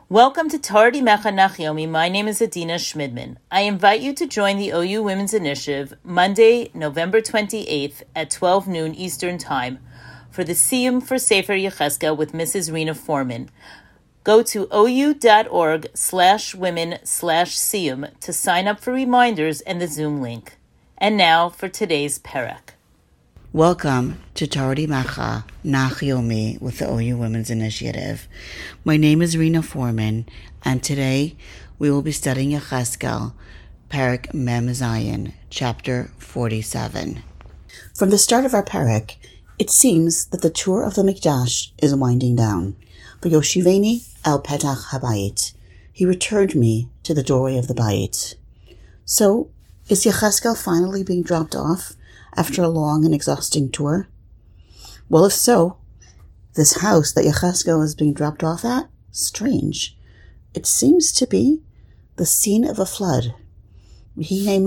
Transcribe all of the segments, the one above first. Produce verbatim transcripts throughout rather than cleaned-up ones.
Welcome to Torah Dimecha Nachyomi. My name is Adina Schmidman. I invite you to join the O U Women's Initiative Monday, November twenty-eighth at twelve noon Eastern Time for the Siyum for Sefer Yechezkel with Missus Rena Foreman. Go to ou.org slash women slash Siyum to sign up for reminders and the Zoom link. And now for today's Perek. Welcome to Torah Dimecha Nachyomi with the O U Women's Initiative. My name is Rena Foreman, and today we will be studying Yechezkel, Perek Mem Zayin, chapter forty-seven. From the start of our Perek, it seems that the tour of the Mikdash is winding down. V'yoshiveni el petach habayit. He returned me to the doorway of the bayit. So, is Yechezkel finally being dropped off after a long and exhausting tour? Well, if so, this house that Yechezkel is being dropped off at, strange. It seems to be the scene of a flood. Water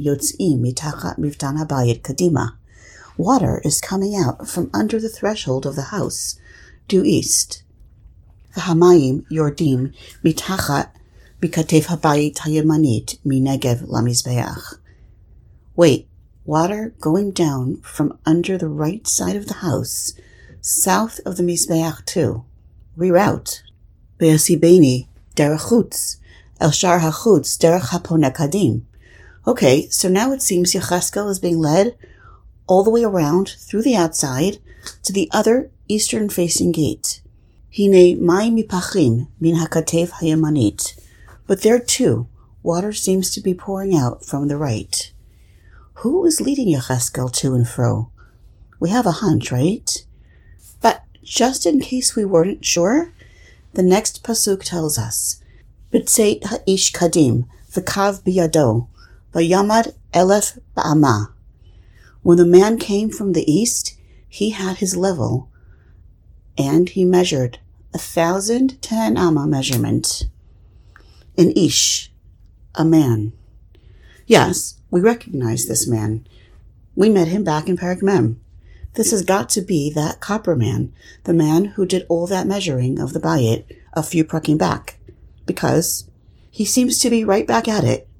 is coming out from under the threshold of the house, due east. V'hamayim yordim mitachat bikatef habayit hayemanit minegev lamizbeach. Wait. Water going down from under the right side of the house, south of the Mizbeach too. Reroute. Ve'asibeni derech chutz, el shar hachutz derech haponeh kadim. Okay, so now it seems Yechezkel is being led all the way around through the outside to the other eastern-facing gate. Hine mai mipachim min hakatev hayemanit. But there too, water seems to be pouring out from the right. Who is leading Yechezkel to and fro? We have a hunch, right? But just in case we weren't sure, the next pasuk tells us, B'tzeit ha'ish kadim, v'kav biyado, v'yamad elef ba'ama. When the man came from the east, he had his level, and he measured a thousand ten amma measurement. An ish, a man. Yes, we recognize this man. We met him back in Perek Mem. This has got to be that copper man, the man who did all that measuring of the bayit a few prakim back, because he seems to be right back at it,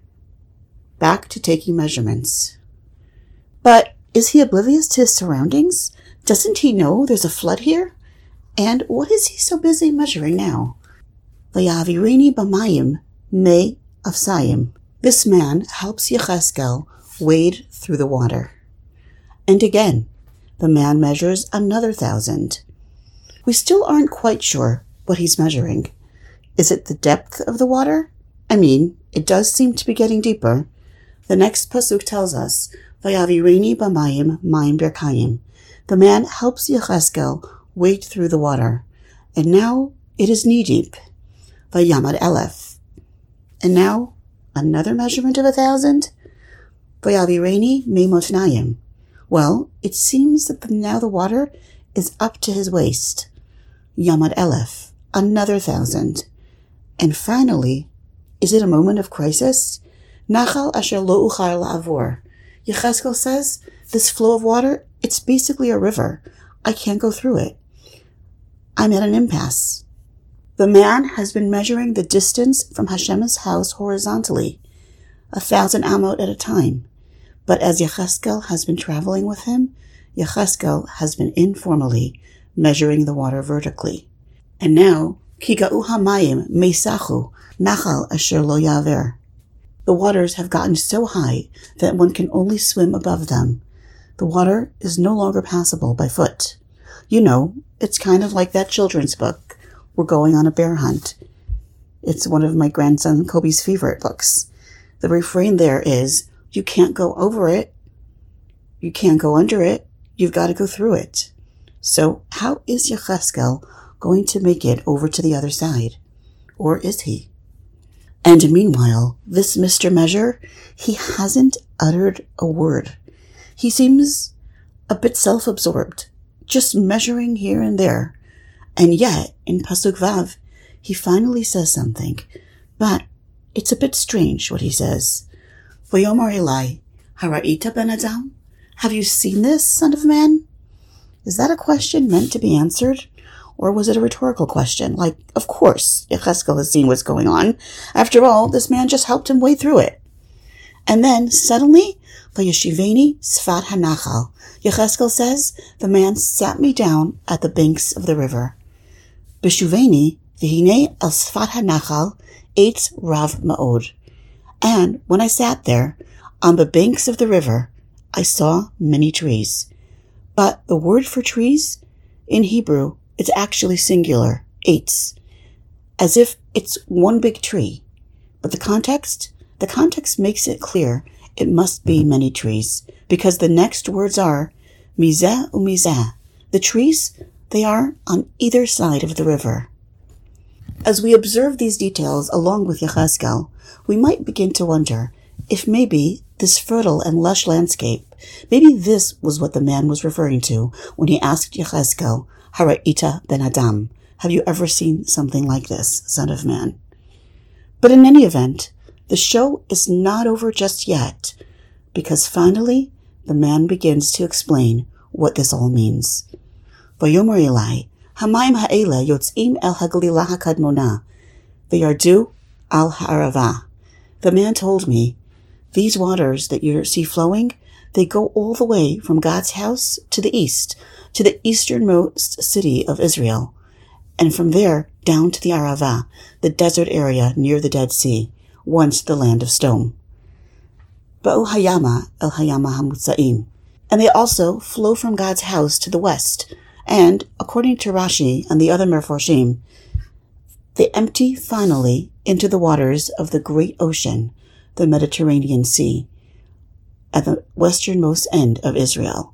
back to taking measurements. But is he oblivious to his surroundings? Doesn't he know there's a flood here? And what is he so busy measuring now? Vayavirini b'mayim me afsayim. This man helps Yechezkel wade through the water. And again, the man measures another thousand. We still aren't quite sure what he's measuring. Is it the depth of the water? I mean, it does seem to be getting deeper. The next pasuk tells us, Vayavirini b'mayim mayim berkayim. The man helps Yechezkel wade through the water. And now it is knee-deep. Vayamad elef. And now another measurement of a thousand? Vayavireni meimotnayim. Well, it seems that the, now the water is up to his waist. Yamad elef. Another thousand. And finally, is it a moment of crisis? Nachal asher lo uchar la'avor. Yechezkel says, this flow of water, it's basically a river. I can't go through it. I'm at an impasse. The man has been measuring the distance from Hashem's house horizontally, a thousand amot at a time. But as Yechezkel has been traveling with him, Yechezkel has been informally measuring the water vertically. And now, Kiga'u hamayim meisachu nachal asher lo yaver. The waters have gotten so high that one can only swim above them. The water is no longer passable by foot. You know, it's kind of like that children's book, We're Going on a Bear Hunt. It's one of my grandson Kobe's favorite books. The refrain there is, you can't go over it. You can't go under it. You've got to go through it. So how is Yechezkel going to make it over to the other side? Or is he? And meanwhile, this Mister Measure, he hasn't uttered a word. He seems a bit self-absorbed, just measuring here and there. And yet, in Pasuk Vav, he finally says something. But it's a bit strange what he says. V'yomar Elai, hara'ita ben Adam? Have you seen this, son of man? Is that a question meant to be answered? Or was it a rhetorical question? Like, of course, Yechezkel has seen what's going on. After all, this man just helped him wade through it. And then, suddenly, Vayeshiveni Sfat HaNachal. Yechezkel says, the man sat me down at the banks of the river. Beshuveni V'hine El Sfat HaNachal Eitz Rav Ma'od. And when I sat there, on the banks of the river, I saw many trees. But the word for trees, in Hebrew, it's actually singular, eitz, as if it's one big tree. But the context? The context makes it clear it must be many trees, because the next words are mizeh umizeh. The trees, they are on either side of the river. As we observe these details along with Yechezkel, we might begin to wonder if maybe this fertile and lush landscape, maybe this was what the man was referring to when he asked Yechezkel, Hara'ita ben Adam, have you ever seen something like this, son of man? But in any event, the show is not over just yet, because finally the man begins to explain what this all means. Vayomer Elai, Hamayim ha'ela yotzim el hagalilah hakadmona, v'yardu al ha'arava. The man told me, these waters that you see flowing, they go all the way from God's house to the east, to the easternmost city of Israel, and from there down to the Arava, the desert area near the Dead Sea, once the land of stone. Ba'u hayama el hayama hamutzaim. And they also flow from God's house to the west, and, according to Rashi and the other Mefarshim, they empty finally into the waters of the great ocean, the Mediterranean Sea, at the westernmost end of Israel.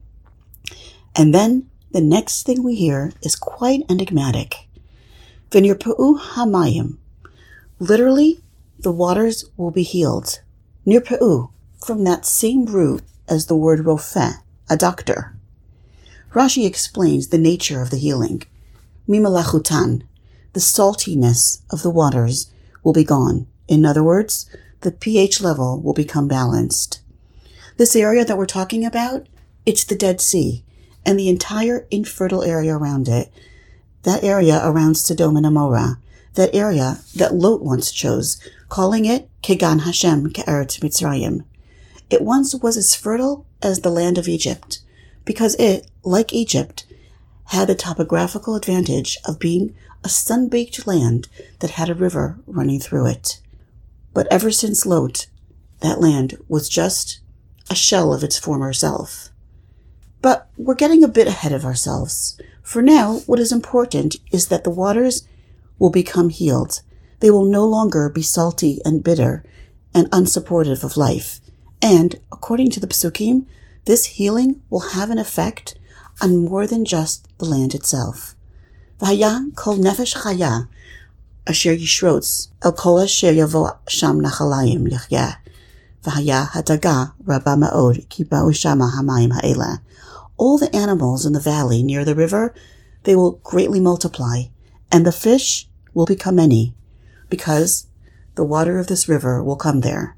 And then the next thing we hear is quite enigmatic. V'nirpa'u hamayim. Literally, the waters will be healed. Nirpa'u, from that same root as the word rofeh, a doctor. Rashi explains the nature of the healing. Mimalachutan, the saltiness of the waters will be gone. In other words, the pH level will become balanced. This area that we're talking about, it's the Dead Sea, and the entire infertile area around it, that area around Sodom and Amorah, that area that Lot once chose, calling it Kegan Hashem Ke'eretz Mitzrayim. It once was as fertile as the land of Egypt, because it, like Egypt, had the topographical advantage of being a sun-baked land that had a river running through it. But ever since Lot, that land was just a shell of its former self. But we're getting a bit ahead of ourselves. For now, what is important is that the waters will become healed. They will no longer be salty and bitter and unsupportive of life. And, according to the Psukim, this healing will have an effect on more than just the land itself. V'haya kol nefesh chaya, asher yishrotz, el kol asher yavo sham nachalayim lichyeh. V'haya hadaga rabba ma'od, ki ba'u shama hamayim ha'ela. All the animals in the valley near the river, they will greatly multiply, and the fish will become many, because the water of this river will come there.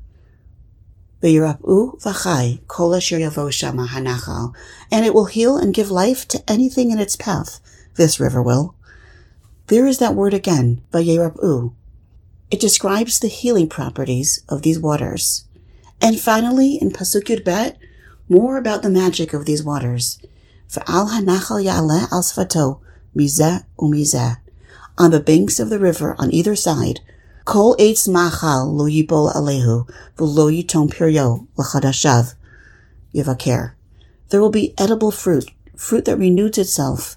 V'yirap'u v'chai kol asher yavo shama hanachal, and it will heal and give life to anything in its path. This river will. There is that word again, v'yirap'u. It describes the healing properties of these waters. And finally, in Pasuk Yud Bet, more about the magic of these waters. V'al hanachal ya'aleh al sfato, mizeh umizeh. On the banks of the river on either side, kol eitz ma'achal lo yibol alehu, v'lo yitom piryo l'chadashav yivaker. There will be edible fruit, fruit that renews itself.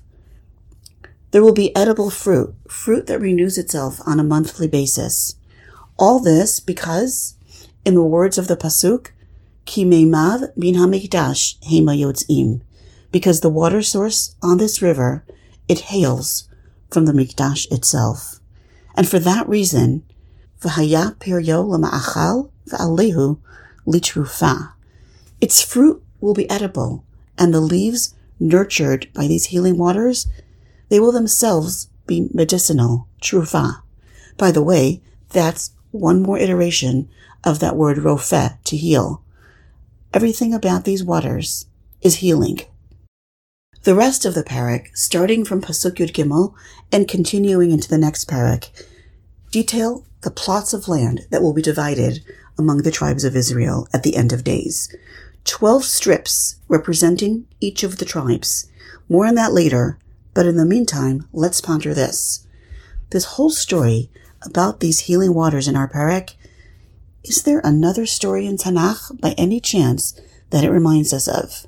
There will be edible fruit, fruit that renews itself on a monthly basis. All this because, in the words of the Pasuk, Ki meimav bin hamikdash hema yotzim, because the water source on this river, it hails from the mikdash itself. And for that reason, v'haya piryo l'ma'achal v'alehu litrufa. Its fruit will be edible, and the leaves nurtured by these healing waters, they will themselves be medicinal, trufa. By the way, that's one more iteration of that word rofeh, to heal. Everything about these waters is healing. The rest of the parak, starting from Pasuk Yud Gimel and continuing into the next parak, detail the plots of land that will be divided among the tribes of Israel at the end of days. Twelve strips representing each of the tribes. More on that later, but in the meantime, let's ponder this. This whole story about these healing waters in our parak, is there another story in Tanakh by any chance that it reminds us of?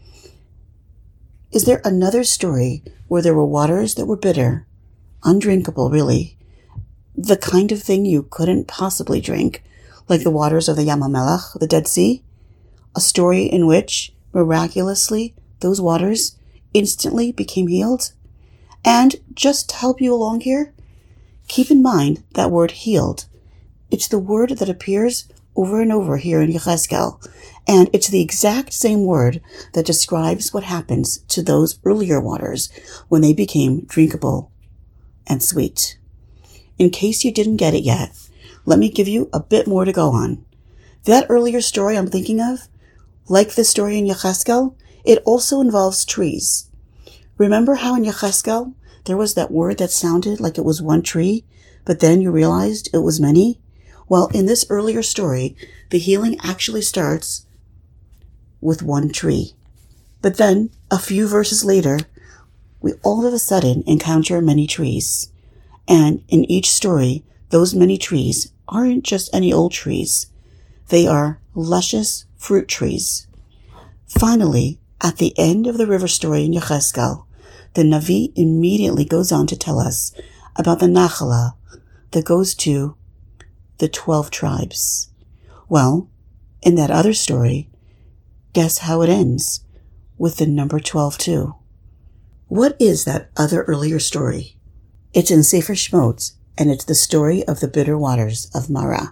Is there another story where there were waters that were bitter, undrinkable really, the kind of thing you couldn't possibly drink, like the waters of the Yam HaMelech, the Dead Sea? A story in which, miraculously, those waters instantly became healed? And just to help you along here, keep in mind that word healed. It's the word that appears over and over here in Yechezkel, and it's the exact same word that describes what happens to those earlier waters when they became drinkable and sweet. In case you didn't get it yet, let me give you a bit more to go on. That earlier story I'm thinking of, like the story in Yechezkel, it also involves trees. Remember how in Yechezkel there was that word that sounded like it was one tree, but then you realized it was many? Well, in this earlier story, the healing actually starts with one tree. But then, a few verses later, we all of a sudden encounter many trees. And in each story, those many trees aren't just any old trees. They are luscious fruit trees. Finally, at the end of the river story in Yechezkel, the Navi immediately goes on to tell us about the Nachala that goes to the twelve tribes. Well, in that other story, guess how it ends? With the number twelve too. What is that other earlier story? It's in Sefer Shemot, and it's the story of the bitter waters of Marah.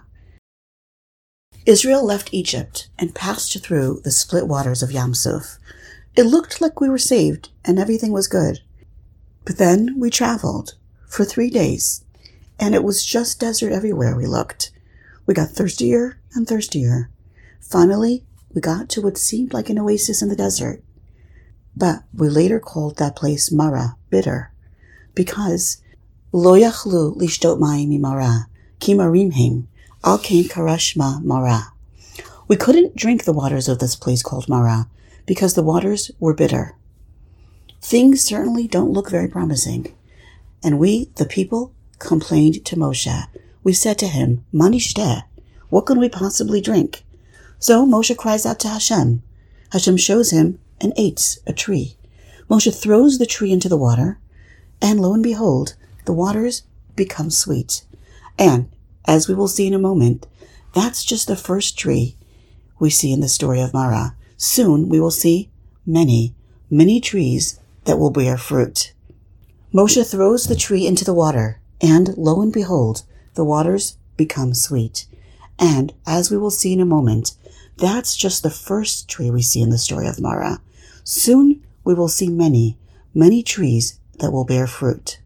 Israel left Egypt and passed through the split waters of Yam Suf. It looked like we were saved and everything was good. But then we traveled for three days, and it was just desert everywhere we looked. We got thirstier and thirstier. Finally, we got to what seemed like an oasis in the desert. But we later called that place Marah, bitter, because Lo yachlu lishtot mayim mimara, ki marimhem, al kain karashma Marah. We couldn't drink the waters of this place called Marah, because the waters were bitter. Things certainly don't look very promising. And we, the people, complained to Moshe. We said to him, Ma nishteh, what can we possibly drink? So Moshe cries out to Hashem. Hashem shows him an eitz, a tree. Moshe throws the tree into the water, and lo and behold, the waters become sweet. And, as we will see in a moment, that's just the first tree we see in the story of Marah. Soon we will see many, many trees that will bear fruit. Moshe throws the tree into the water, and lo and behold, the waters become sweet. And, as we will see in a moment, that's just the first tree we see in the story of Marah. Soon we will see many, many trees that will bear fruit.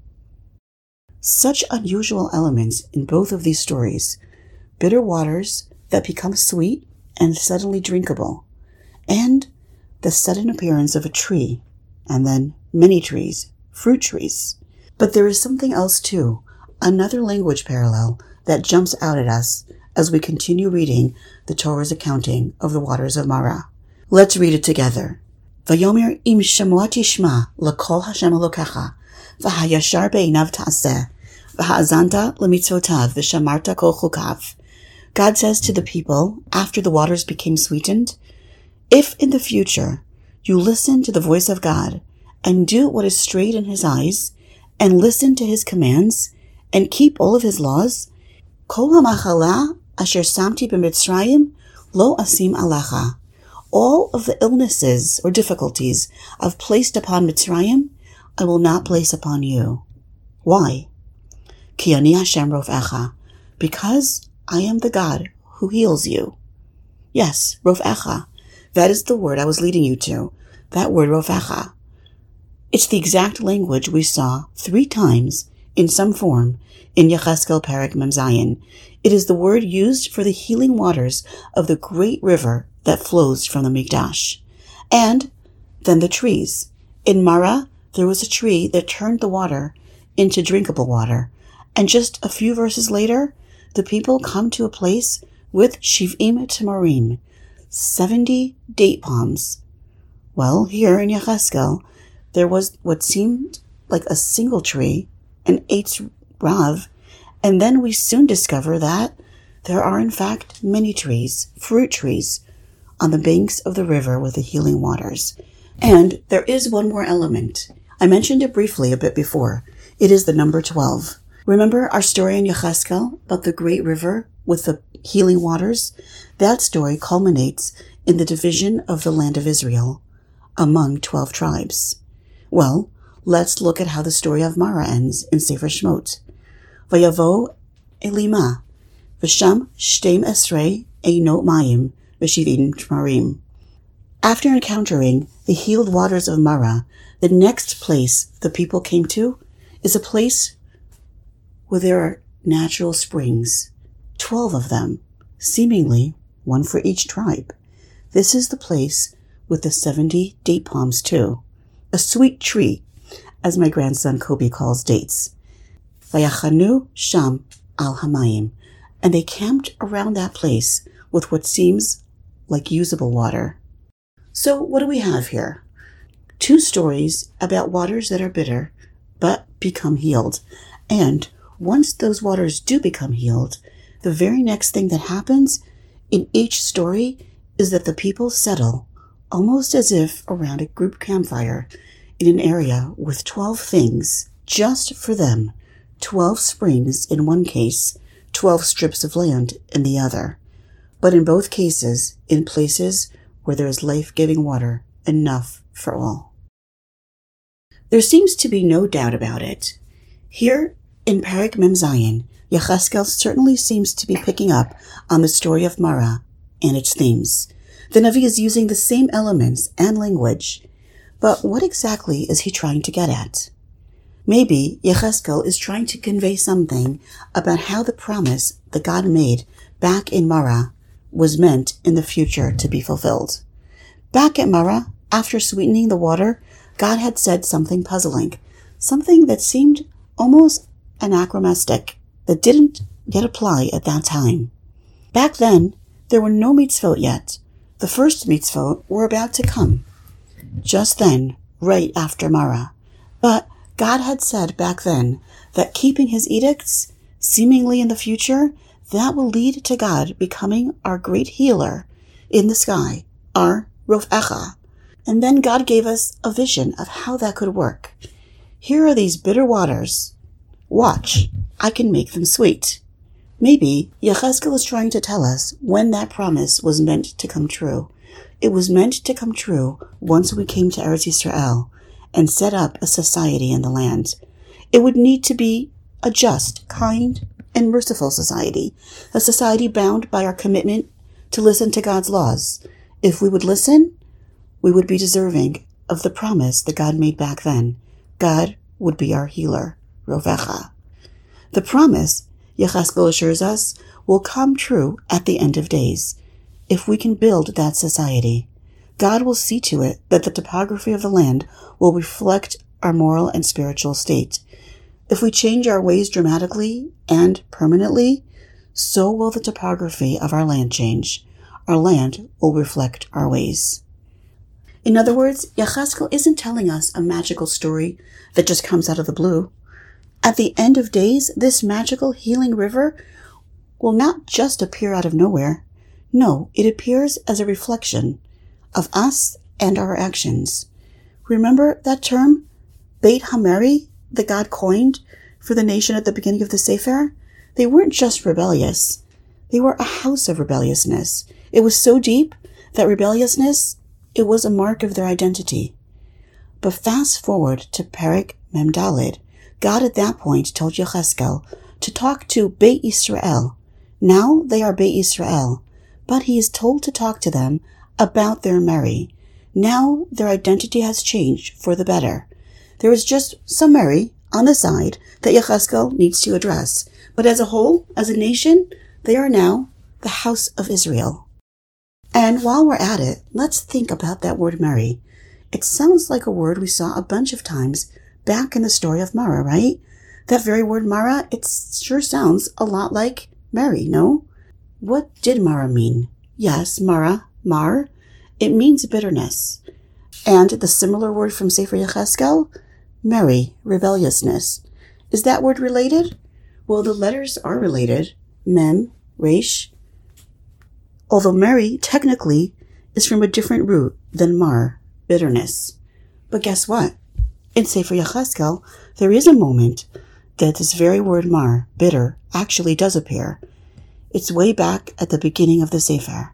Such unusual elements in both of these stories. Bitter waters that become sweet and suddenly drinkable. And the sudden appearance of a tree, and then many trees, fruit trees. But there is something else too, another language parallel that jumps out at us as we continue reading the Torah's accounting of the waters of Marah. Let's read it together. Vayomer im shamoa tishma l'kol Hashem Elokecha, v'hayashar be'einav ta'aseh, v'ha'azanta l'mitzvotav, v'shamarta kol chukav. God says to the people, after the waters became sweetened, if in the future you listen to the voice of God and do what is straight in his eyes and listen to his commands and keep all of his laws, kol ha'machala asher samti b'mitzrayim lo asim alecha. All of the illnesses or difficulties I've placed upon Mitzrayim, I will not place upon you. Why? Ki ani Hashem rofecha. Because I am the God who heals you. Yes, rofecha. That is the word I was leading you to. That word rofecha. It's the exact language we saw three times in some form in Yechezkel Perek Mem Zayin. It is the word used for the healing waters of the great river that flows from the Mikdash. And then the trees. In Marah, there was a tree that turned the water into drinkable water. And just a few verses later, the people come to a place with Shiv'im Tamarim, seventy date palms. Well, here in Yechezkel, there was what seemed like a single tree, an Eitz Rav, and then we soon discover that there are in fact many trees, fruit trees, on the banks of the river with the healing waters. And there is one more element. I mentioned it briefly a bit before. It is the number twelve. Remember our story in Yechezkel about the great river with the healing waters? That story culminates in the division of the land of Israel among twelve tribes. Well, let's look at how the story of Marah ends in Sefer Shemot. Vayavo Elima, v'sham shtem esrei einot mayim v'shivim tmarim. After encountering the healed waters of Marah, the next place the people came to is a place where there are natural springs, twelve of them, seemingly one for each tribe. This is the place with the seventy date palms too, a sweet tree, as my grandson Kobe calls dates. Vayachanu sham al hamayim, and they camped around that place with what seems like usable water. So what do we have here? Two stories about waters that are bitter but become healed. And once those waters do become healed, the very next thing that happens in each story is that the people settle, almost as if around a group campfire, in an area with twelve things just for them, twelve springs in one case, twelve strips of land in the other. But in both cases, in places where there is life-giving water, enough for all. There seems to be no doubt about it. Here in Perek Mem Zayin, Yechezkel certainly seems to be picking up on the story of Marah and its themes. The Navi is using the same elements and language, but what exactly is he trying to get at? Maybe Yechezkel is trying to convey something about how the promise that God made back in Marah was meant in the future to be fulfilled. Back at Marah, after sweetening the water, God had said something puzzling, something that seemed almost anachronistic, that didn't yet apply at that time. Back then, there were no mitzvot yet. The first mitzvot were about to come. Just then, right after Marah. But God had said back then that keeping his edicts, seemingly in the future, that will lead to God becoming our great healer in the sky, our Rofecha. And then God gave us a vision of how that could work. Here are these bitter waters. Watch, I can make them sweet. Maybe Yechezkel is trying to tell us when that promise was meant to come true. It was meant to come true once we came to Eretz Yisrael and set up a society in the land. It would need to be a just, kind, and merciful society, a society bound by our commitment to listen to God's laws. If we would listen, we would be deserving of the promise that God made back then. God would be our healer, Rofecha. The promise, Yechezkel assures us, will come true at the end of days. If we can build that society, God will see to it that the topography of the land will reflect our moral and spiritual state. If we change our ways dramatically and permanently, so will the topography of our land change. Our land will reflect our ways. In other words, Yechezkel isn't telling us a magical story that just comes out of the blue. At the end of days, this magical healing river will not just appear out of nowhere. No, it appears as a reflection of us and our actions. Remember that term, Beit HaMeri, that God coined for the nation at the beginning of the Sefer? They weren't just rebellious. They were a house of rebelliousness. It was so deep that rebelliousness, it was a mark of their identity. But fast forward to Perek Mem Daled, God at that point told Yechezkel to talk to Beit Yisrael. Now they are Beit Yisrael, but he is told to talk to them about their Meri. Now their identity has changed for the better. There is just some Meri on the side that Yechezkel needs to address, but as a whole, as a nation, they are now the house of Israel. And while we're at it, let's think about that word Meri. It sounds like a word we saw a bunch of times back in the story of Mara, right? That very word Mara, it sure sounds a lot like Mary, no? What did Mara mean? Yes, Mara, Mar, it means bitterness. And the similar word from Sefer Yecheskel, Mary, rebelliousness. Is that word related? Well, the letters are related. Mem, Resh. Although Mary, technically, is from a different root than Mar, bitterness. But guess what? In Sefer Yecheskel, there is a moment that this very word Mar, bitter, actually does appear. It's way back at the beginning of the Sefer.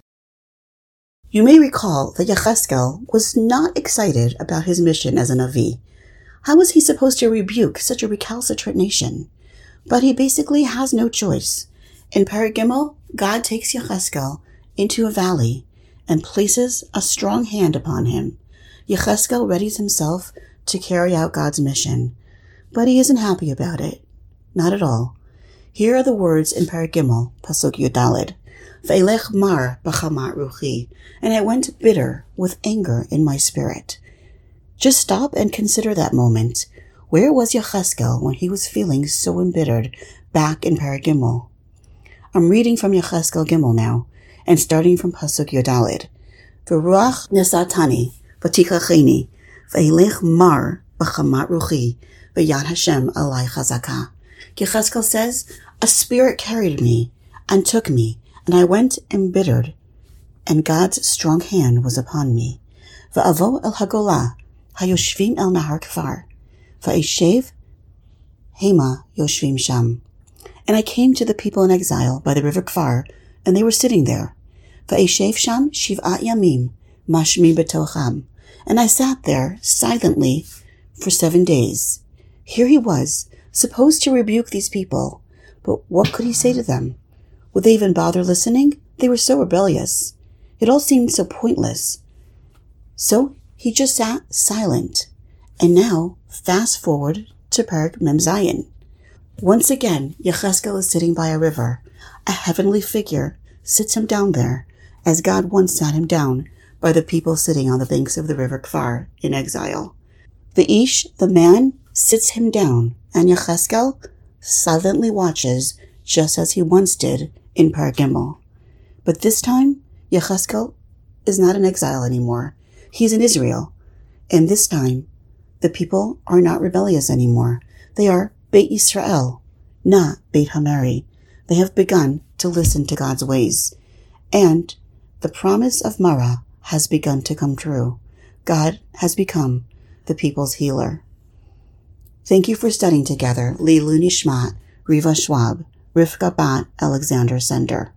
You may recall that Yecheskel was not excited about his mission as a Navi. How was he supposed to rebuke such a recalcitrant nation? But he basically has no choice. In Perek Gimel, God takes Yecheskel into a valley and places a strong hand upon him. Yecheskel readies himself to carry out God's mission, but he isn't happy about it. Not at all. Here are the words in Perek Gimel, Pasuk Yudalid. Ve'elech mar b'chamat ruchi, and I went bitter with anger in my spirit. Just stop and consider that moment. Where was Yecheskel when he was feeling so embittered back in Perek Gimel? I'm reading from Yecheskel Gimel now, and starting from Pasuk Yudalid. V'ruach nesatani v'tikacheni ve'elech mar b'chamat ruchi ve'yad Hashem alai chazaka. Yecheskel says, a spirit carried me and took me, and I went embittered, and God's strong hand was upon me. V'avo el hagolah hayoshvim el nahar kfar, v'eshev hema yoshvim sham. And I came to the people in exile by the river Kfar, and they were sitting there. V'eshev sham shiv'at yamim mashmi betocham. And I sat there silently for seven days. Here he was, supposed to rebuke these people, but what could he say to them? Would they even bother listening? They were so rebellious. It all seemed so pointless. So he just sat silent. And now, fast forward to Perek Mem Zayin. Once again, Yecheskel is sitting by a river. A heavenly figure sits him down there, as God once sat him down by the people sitting on the banks of the river Kfar in exile. The Ish, the man, sits him down, and Yecheskel silently watches just as he once did in Perek Gimel. But this time, Yecheskel is not in exile anymore. He's in Israel. And this time, the people are not rebellious anymore. They are Beit Yisrael, not Beit HaMeri. They have begun to listen to God's ways. And the promise of Mara has begun to come true. God has become the people's healer. Thank you for studying together. Leilu Nishmat, Riva Schwab, Rivka Bat Alexander Sender.